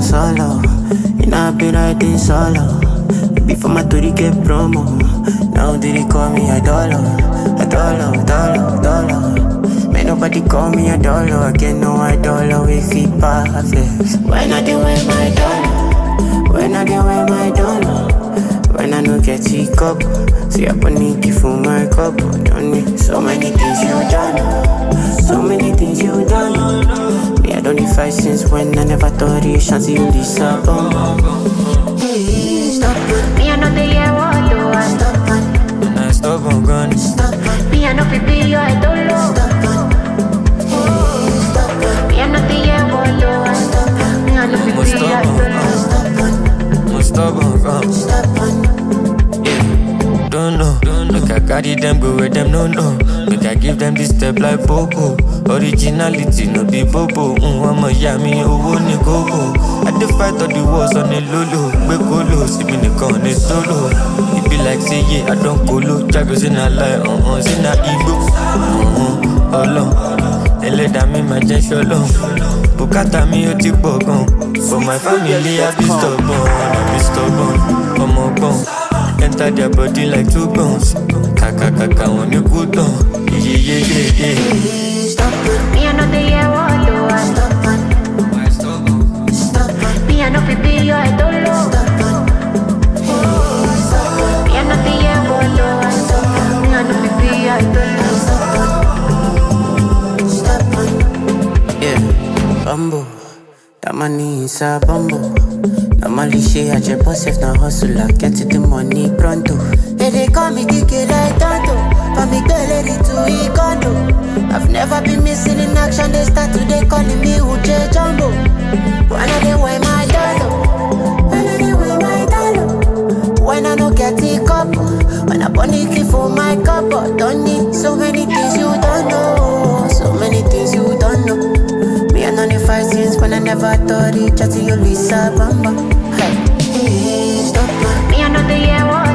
solo. And I be riding solo. Before my tour get promo. Now they call me a dollar. A dollar, dollar, dollar. Man, nobody call me a dollar. I get no dollar if he perfect. When I do wear my dollar. When I do wear my dollar. When I no get a cup. See I panic for my cup. Don't need so many things you done. So many things you done. Me I don't fight since when I never thought you chance you disappoint. Hey, stop it. Me I know the year what do I stop it. I stop on gun. Stop it. Me I know people you I don't know. Stop it. Hey, stop it. Me I know the year what do I stop it. Me I know people you I don't know. Stop on gun. Stop it. Don't know. Make I carry them go where them no know. Make I give them this step like Popo. Originality no be Bobo. I'ma yami owo ni gogo. I dey fight all the wars on the lolo. We colo, see me nìkan ní solo. It be like say yeah, I don't colo. Jagos in a lie, say na Igbo. Olo, ẹlẹ́dàá mi máa jẹ́ ṣọlọ. Bùkátà mi ó ti pọ̀ gan. For my family I be stubborn. Ọmọ ọgbọ́n. Enter their body like two guns. Kaka, when you go down. Yeah. Stop it. Me I know the year what do I stop it. Stop it. Me I know people you I don't know. Stop it. Stop it. Me I know the year what do I stop it. Me I know people you I don't know. Stop it. Yeah, bumbo. That money is a bumbo. Normally she had your boss if not hustle. I get to the money pronto. Hey, they call me Kiki like Tonto. For me, girl, ready to condo. I've never been missing in action. They start today calling me Uche Jumbo. When I they wear my dollar. When I they wear my dollar. When I no get the cup. When I bunny key for my cup. Don't need so many things you don't know. So many things you don't know. Me and on the fight since when I never thought it. Chatty you Lisa Bamba. Hey, stop it. Me I know the year what